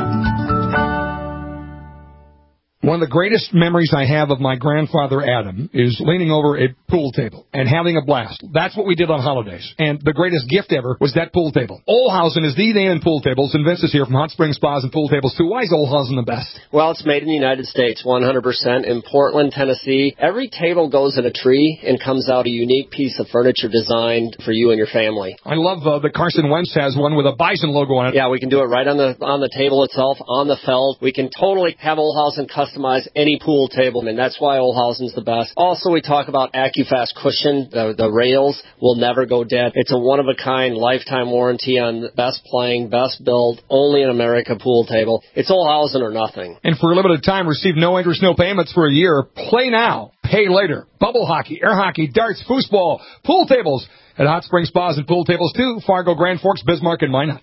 One of the greatest memories I have of my grandfather, Adam, is leaning over a pool table and having a blast. That's what we did on holidays. And the greatest gift ever was that pool table. Olhausen is the name in pool tables, and Vince is here from Hot Springs Spas and Pool Tables, too. Why is Olhausen the best? Well, it's made in the United States, one hundred percent in Portland, Tennessee. Every table goes in a tree and comes out a unique piece of furniture designed for you and your family. I love uh, that Carson Wentz has one with a Bison logo on it. Yeah, we can do it right on the on the table itself, on the felt. We can totally have Olhausen custom customize any pool table, and that's why Olhausen's the best. Also, we talk about AccuFast cushion. The, the rails will never go dead. It's a one-of-a-kind lifetime warranty on the best playing, best built, only in America pool table. It's Olhausen or nothing. And for a limited time, receive no interest, no payments for a year. Play now, pay later. Bubble hockey, air hockey, darts, foosball, pool tables at Hot Springs Spas and Pool Tables too. Fargo, Grand Forks, Bismarck, and Minot.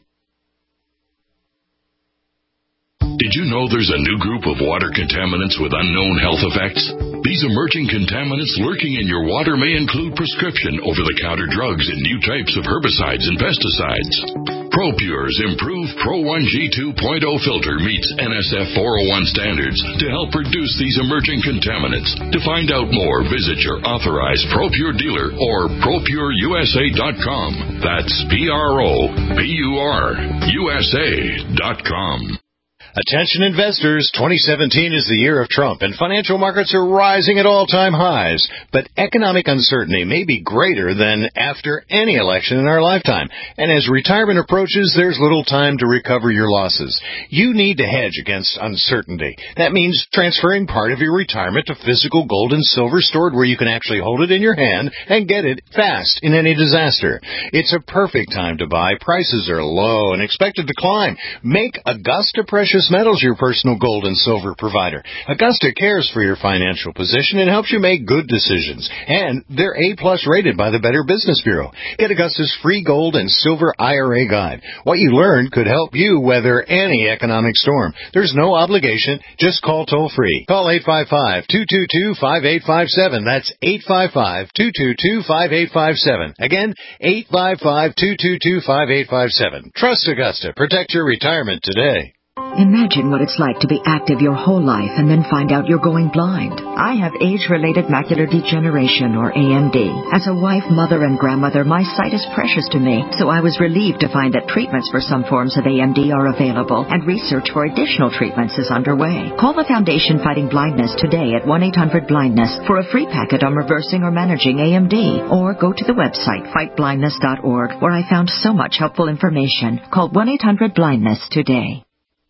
Did you know there's a new group of water contaminants with unknown health effects? These emerging contaminants lurking in your water may include prescription over-the-counter drugs and new types of herbicides and pesticides. ProPure's improved Pro one G two point oh filter meets N S F four oh one standards to help reduce these emerging contaminants. To find out more, visit your authorized ProPure dealer or pro pure U S A dot com. That's P R O P U R U S A dot com. Attention investors, twenty seventeen is the year of Trump, and financial markets are rising at all-time highs. But economic uncertainty may be greater than after any election in our lifetime. And as retirement approaches, there's little time to recover your losses. You need to hedge against uncertainty. That means transferring part of your retirement to physical gold and silver stored where you can actually hold it in your hand and get it fast in any disaster. It's a perfect time to buy. Prices are low and expected to climb. Make Augusta Precious Metals your personal gold and silver provider. Augusta cares for your financial position and helps you make good decisions. And they're A-plus rated by the Better Business Bureau. Get Augusta's free gold and silver I R A guide. What you learned could help you weather any economic storm. There's no obligation. Just call toll-free. Call eight five five, two two two, five eight five seven. That's eight five five, two two two, five eight five seven. Again, eight five five, two two two, five eight five seven. Trust Augusta. Protect your retirement today. Imagine what it's like to be active your whole life and then find out you're going blind. I have age-related macular degeneration, or A M D. As a wife, mother, and grandmother, my sight is precious to me, so I was relieved to find that treatments for some forms of A M D are available, and research for additional treatments is underway. Call the Foundation Fighting Blindness today at one eight hundred blindness for a free packet on reversing or managing A M D, or go to the website fight blindness dot org, where I found so much helpful information. Call one eight hundred blindness today.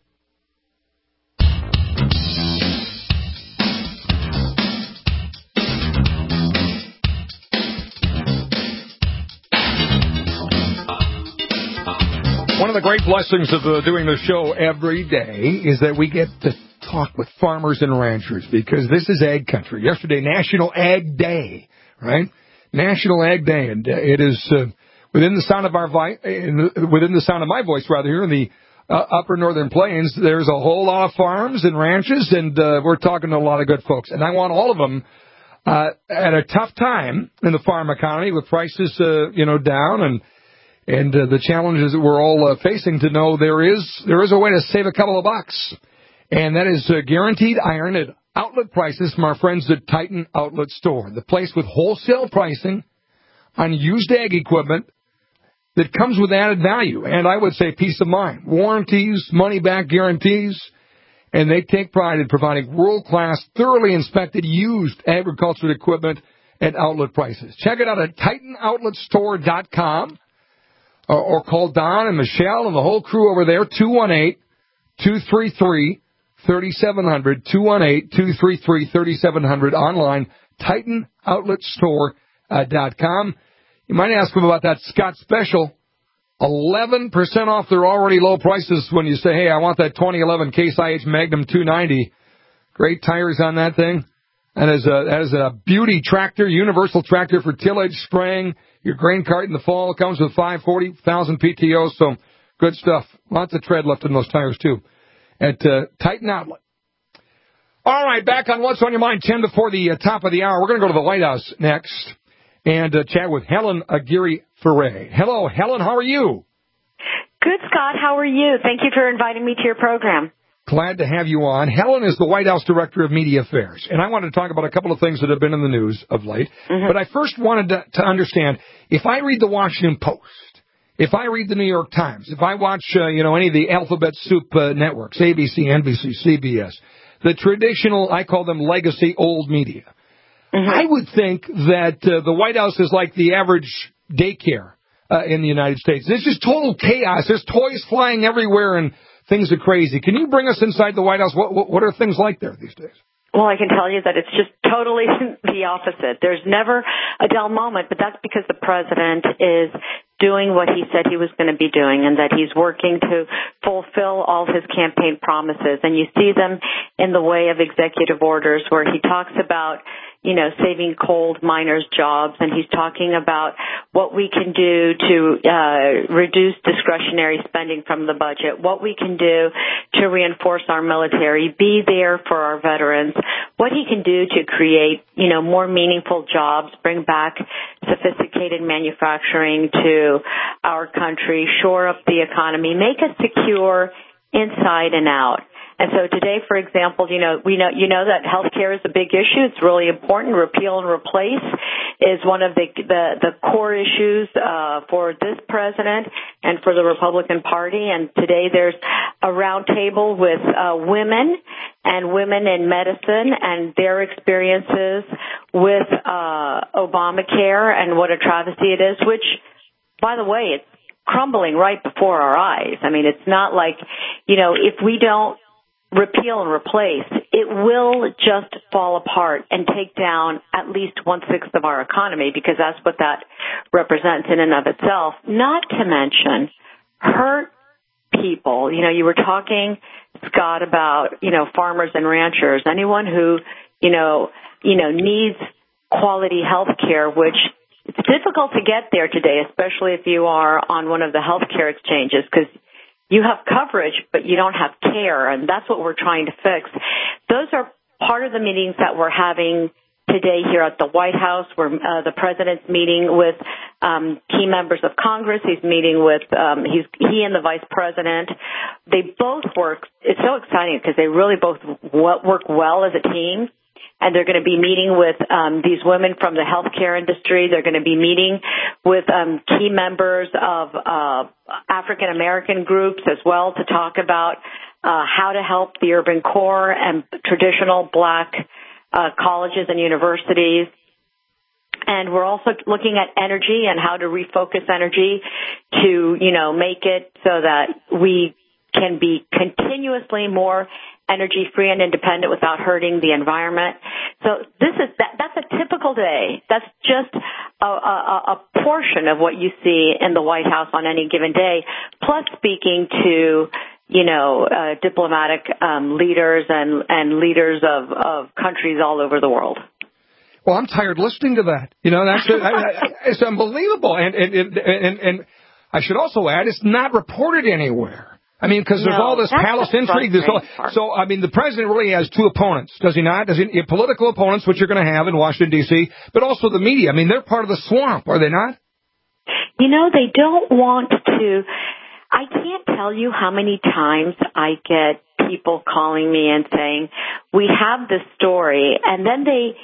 One of the great blessings of uh, doing this show every day is that we get to talk with farmers and ranchers, because this is ag country. Yesterday, National Ag Day, right? National Ag Day, and uh, it is uh, within the sound of our vi- in the, within the sound of my voice, rather, here in the uh, upper northern plains. There's a whole lot of farms and ranches, and uh, we're talking to a lot of good folks. And I want all of them uh, at a tough time in the farm economy with prices, uh, you know, down and. And uh, the challenges that we're all uh, facing, to know there is there is a way to save a couple of bucks. And that is uh, guaranteed iron at outlet prices from our friends at Titan Outlet Store, the place with wholesale pricing on used ag equipment that comes with added value. And I would say peace of mind, warranties, money-back guarantees, and they take pride in providing world-class, thoroughly inspected, used agricultural equipment at outlet prices. Check it out at Titan Outlet Store dot com or, or call Don and Michelle and the whole crew over there, two one eight, two three three, three seven zero zero, two one eight, two three three, three seven zero zero, online, Titan Outlet Store dot com. You might ask them about that Scott Special, eleven percent off their already low prices when you say, hey, I want that twenty eleven Case I H Magnum two ninety. Great tires on that thing. That is a, that is a beauty tractor, universal tractor for tillage, spraying, your grain cart in the fall. It comes with five hundred forty thousand P T Os, so good stuff. Lots of tread left in those tires, too, at uh, Titan Outlet. All right, back on What's on Your Mind, ten before the uh, top of the hour. We're going to go to the White House next and uh, chat with Helen Aguirre-Ferre. Hello, Helen, how are you? Good, Scott. How are you? Thank you for inviting me to your program. Glad to have you on. Helen is the White House Director of Media Affairs, and I wanted to talk about a couple of things that have been in the news of late. Mm-hmm. But I first wanted to, to understand, if I read the Washington Post, if I read the New York Times, if I watch, uh, you know, any of the alphabet soup uh, networks, A B C, N B C, C B S, the traditional, I call them legacy old media, mm-hmm. I would think that uh, the White House is like the average daycare uh, in the United States. It's just total chaos. There's toys flying everywhere and things are crazy. Can you bring us inside the White House? What, what, what are things like there these days? Well, I can tell you that it's just totally the opposite. There's never a dull moment, but that's because the president is doing what he said he was going to be doing and that he's working to fulfill all his campaign promises. And you see them in the way of executive orders where he talks about, you know, saving coal miners' jobs, and he's talking about what we can do to uh, reduce discretionary spending from the budget, what we can do to reinforce our military, be there for our veterans, what he can do to create, you know, more meaningful jobs, bring back sophisticated manufacturing to our country, shore up the economy, make us secure inside and out. And so today, for example, you know, we know, you know that health care is a big issue. It's really important. Repeal and replace is one of the, the, the core issues, uh, for this president and for the Republican Party. And today there's a roundtable with, uh, women and women in medicine and their experiences with, uh, Obamacare and what a travesty it is, which, by the way, it's crumbling right before our eyes. I mean, it's not like, you know, if we don't repeal and replace, it will just fall apart and take down at least one-sixth of our economy, because that's what that represents in and of itself, not to mention hurt people. You know, you were talking, Scott, about, you know, farmers and ranchers, anyone who, you know, you know, needs quality health care, which it's difficult to get there today, especially if you are on one of the health care exchanges, because you have coverage, but you don't have care, and that's what we're trying to fix. Those are part of the meetings that we're having today here at the White House, where uh, the president's meeting with um, key members of Congress. He's meeting with um, he's he and the vice president. They both work. It's so exciting because they really both work well as a team. And they're going to be meeting with um, these women from the healthcare industry. They're going to be meeting with um, key members of uh, African American groups as well to talk about uh, how to help the urban core and traditional black uh, colleges and universities. And we're also looking at energy and how to refocus energy to, you know, make it so that we can be continuously more energy free and independent without hurting the environment. So this is that, that's a typical day. That's just a, a, a portion of what you see in the White House on any given day, plus speaking to, you know, uh, diplomatic um, leaders and, and leaders of, of countries all over the world. Well, I'm tired listening to that. You know, that's I, I, it's unbelievable. And, and, and, and I should also add, it's not reported anywhere. I mean, because there's no, all this palace intrigue. There's all, so, I mean, the president really has two opponents, does he not? Does he, political opponents, which you're going to have in Washington, D C, but also the media. I mean, they're part of the swamp, are they not? You know, they don't want to. I can't tell you how many times I get people calling me and saying, we have this story, and then they,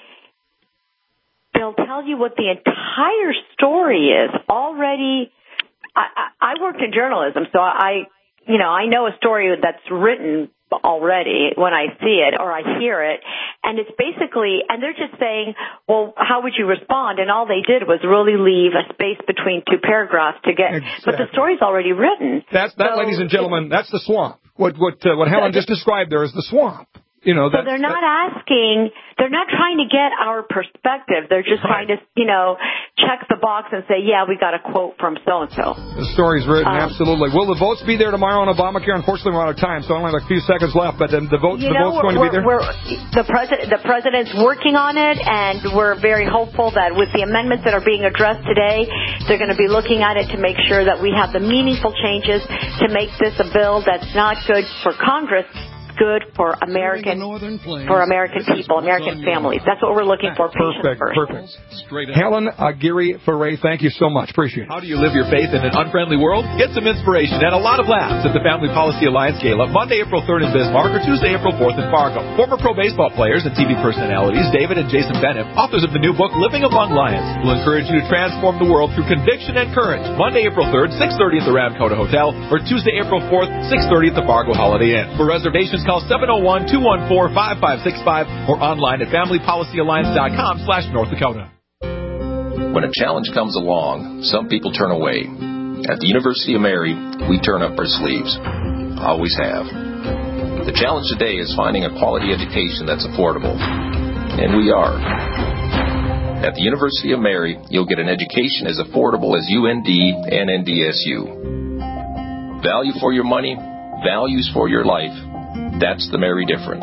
they'll tell you what the entire story is already. I, I, I worked in journalism, so I... You know, I know a story that's written already when I see it or I hear it. And it's basically, and they're just saying, well, how would you respond? And all they did was really leave a space between two paragraphs to get, exactly. But the story's already written. That's, that, so, ladies and gentlemen, that's the swamp. What, what, uh, what Helen just described there is the swamp. You know, so they're not asking, they're not trying to get our perspective. They're just right. trying to, you know, check the box and say, yeah, we got a quote from so-and-so. The story's written, um, absolutely. Will the votes be there tomorrow on Obamacare? Unfortunately, we're out of time, so I only have a few seconds left, but um, the, vote, the know, vote's going to be there? We're, the, president, the president's working on it, and we're very hopeful that with the amendments that are being addressed today, they're going to be looking at it to make sure that we have the meaningful changes to make this a bill that's not good for Congress, good for American for American people, American families. That's what we're looking for. Perfect, first. perfect. Helen Aguirre-Ferre, thank you so much. Appreciate it. How do you live your faith in an unfriendly world? Get some inspiration and a lot of laughs at the Family Policy Alliance Gala, Monday, April third in Bismarck, or Tuesday, April fourth in Fargo. Former pro baseball players and T V personalities David and Jason Bennett, authors of the new book Living Among Lions, will encourage you to transform the world through conviction and courage. Monday, April third, six thirty at the Ramkota Hotel, or Tuesday, April fourth, six thirty at the Fargo Holiday Inn. For reservations, call seven oh one, two one four, five five six five or online at family policy alliance dot com slash North Dakota. When a challenge comes along, some people turn away. At the University of Mary, we turn up our sleeves. Always have. The challenge today is finding a quality education that's affordable. And we are. At the University of Mary, you'll get an education as affordable as U N D and N D S U. Value for your money, values for your life. That's the Mary difference.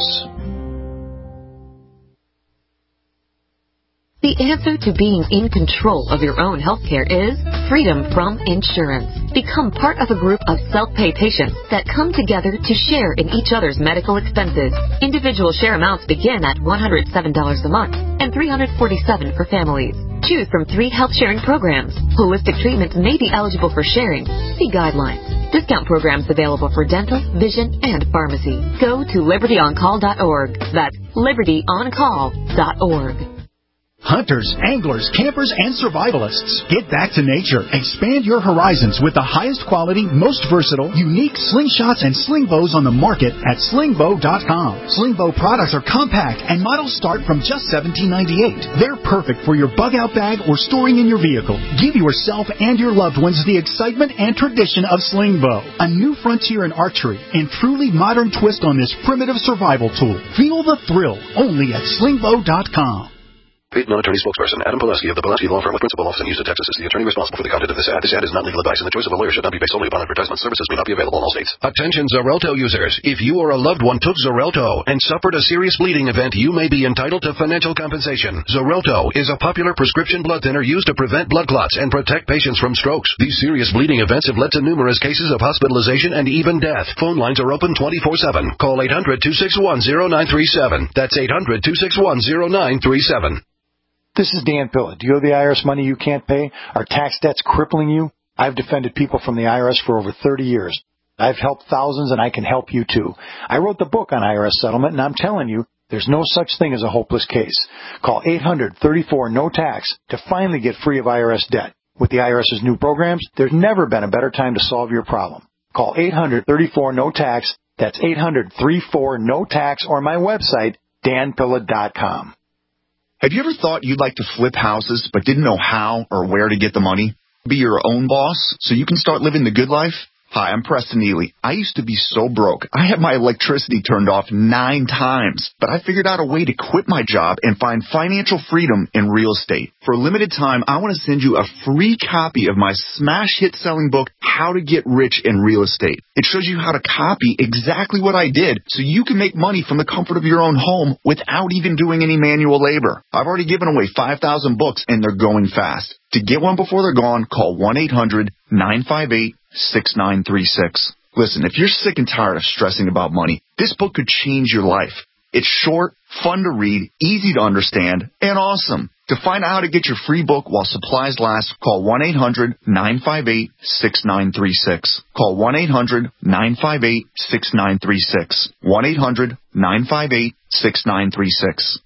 The answer to being in control of your own healthcare is freedom from insurance. Become part of a group of self-pay patients that come together to share in each other's medical expenses. Individual share amounts begin at one hundred seven dollars a month and three hundred forty-seven dollars for families. Choose from three health sharing programs. Holistic treatments may be eligible for sharing. See guidelines. Discount programs available for dental, vision, and pharmacy. Go to liberty on call dot org. That's liberty on call dot org. Hunters, anglers, campers, and survivalists. Get back to nature. Expand your horizons with the highest quality, most versatile, unique slingshots and sling bows on the market at sling bow dot com. Sling bow products are compact and models start from just seventeen ninety-eight. They're perfect for your bug-out bag or storing in your vehicle. Give yourself and your loved ones the excitement and tradition of sling bow. A new frontier in archery and truly modern twist on this primitive survival tool. Feel the thrill only at sling bow dot com. Paid non-attorney spokesperson Adam Pileski of the Pileski Law Firm with principal office in Houston, Texas is the attorney responsible for the content of this ad. This ad is not legal advice, and the choice of a lawyer should not be based solely upon advertisement. Services may not be available in all states. Attention Xarelto users. If you or a loved one took Xarelto and suffered a serious bleeding event, you may be entitled to financial compensation. Xarelto is a popular prescription blood thinner used to prevent blood clots and protect patients from strokes. These serious bleeding events have led to numerous cases of hospitalization and even death. Phone lines are open twenty-four seven. Call eight hundred, two six one, zero nine three seven. That's eight hundred, two six one, zero nine three seven. This is Dan Pilla. Do you owe the I R S money you can't pay? Are tax debts crippling you? I've defended people from the I R S for over thirty years. I've helped thousands, and I can help you too. I wrote the book on I R S settlement, and I'm telling you, there's no such thing as a hopeless case. Call eight hundred, thirty-four, no tax to finally get free of I R S debt. With the IRS's new programs, there's never been a better time to solve your problem. Call eight hundred, thirty-four, no tax. That's eight hundred, thirty-four, no tax, or my website, dan pilla dot com. Have you ever thought you'd like to flip houses but didn't know how or where to get the money? Be your own boss so you can start living the good life? Hi, I'm Preston Neely. I used to be so broke. I had my electricity turned off nine times, but I figured out a way to quit my job and find financial freedom in real estate. For a limited time, I want to send you a free copy of my smash hit selling book, How to Get Rich in Real Estate. It shows you how to copy exactly what I did so you can make money from the comfort of your own home without even doing any manual labor. I've already given away five thousand books and they're going fast. To get one before they're gone, call one eight hundred, nine five eight, six nine three six. Listen, if you're sick and tired of stressing about money, this book could change your life. It's short, fun to read, easy to understand, and awesome. To find out how to get your free book while supplies last, call one eight hundred, nine five eight, six nine three six. Call one eight hundred, nine five eight, six nine three six. one eight hundred, nine five eight, six nine three six.